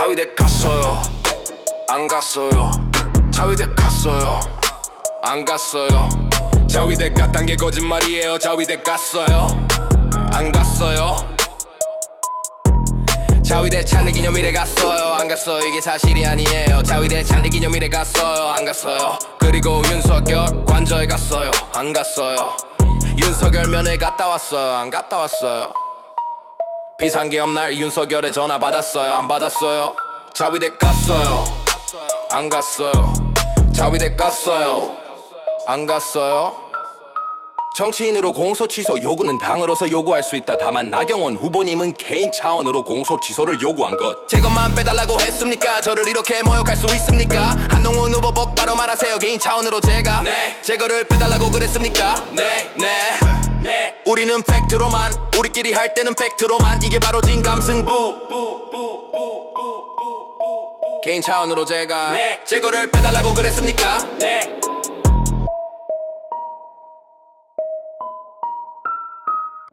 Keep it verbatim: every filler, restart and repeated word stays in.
자위대 갔어요 안 갔어요. 자위대 갔어요 안 갔어요. 자위대 갔단 게 거짓말이에요. 자위대 갔어요 안 갔어요. 자위대 창립기념일에 갔어요 안 갔어요. 이게 사실이 아니에요. 자위대 창립기념일에 갔어요 안 갔어요. 그리고 윤석열 관저에 갔어요 안 갔어요. 윤석열 면회 갔다 왔어요 안 갔다 왔어요. 비상계엄 날 윤석열에 전화 받았어요 안 받았어요. 자위대 갔어요 안 갔어요. 자위대 갔어요 안 갔어요. 정치인으로 공소 취소 요구는 당으로서 요구할 수 있다. 다만 나경원 후보님은 개인 차원으로 공소 취소를 요구한 것. 제 것만 빼달라고 했습니까? 저를 이렇게 모욕할 수 있습니까? 한동훈 후보 똑바로 말하세요. 개인 차원으로 제가 네. 제 거를 빼달라고 그랬습니까? 네, 네, 네. 우리는 팩트로만, 우리끼리 할 때는 팩트로만. 이게 바로 진감승부. 개인 차원으로 제가 네. 제 거를 빼달라고 그랬습니까? 네.